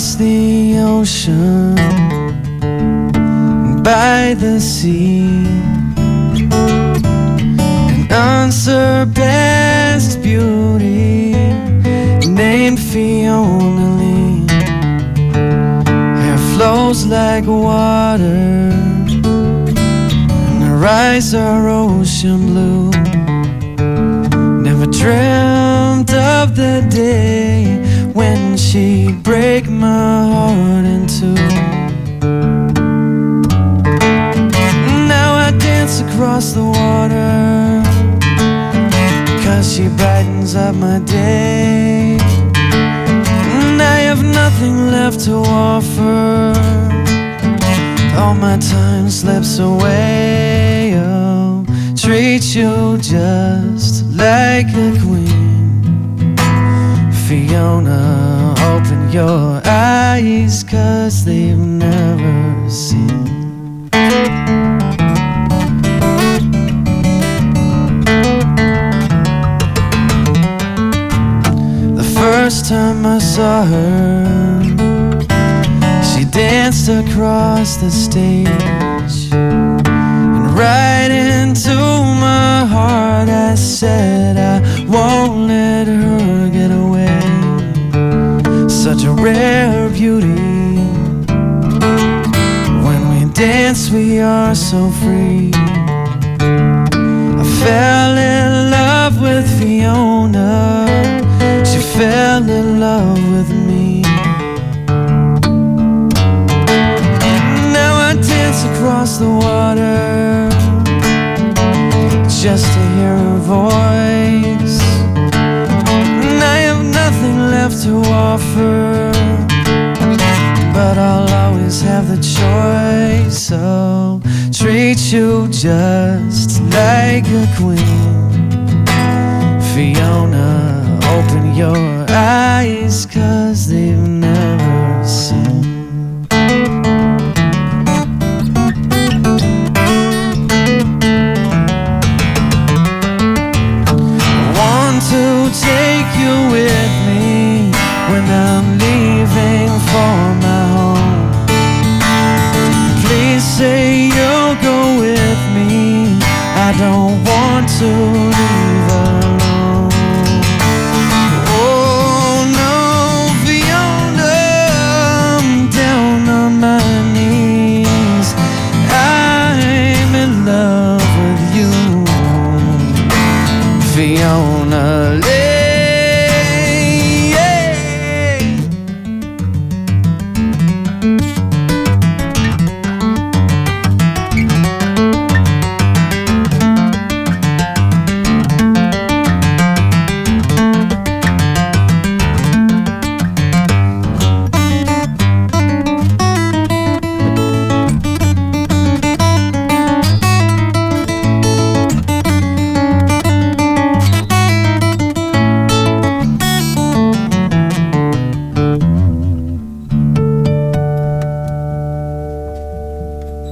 across the ocean, by the sea, an unsurpassed beauty named Fiona Lee. Hair flows like water, and her eyes are ocean blue. Never dreamt of the day when she'd break my heart in two. Now I dance across the water, 'cause she brightens up my day. And I have nothing left to offer, all my time slips away. Oh, treat you just like a queen. Fiona, open your eyes, 'cause they've never seen. The first time I saw her, she danced across the stage, and right into my heart I said I won't let her get away. Such a rare beauty, when we dance we are so free. I fell in love with Fiona, she fell in love with me. Now I dance across the water, just to hear her voice. And I have nothing left to offer, but I'll always have the choice. So treat you just like a queen. Fiona, open your eyes, 'cause they've never seen. To take you with me when I'm leaving for my home. Please say you'll go with me, I don't want to leave alone. Oh no, Fiona, I'm down on my knees, I'm in love with you. Fiona,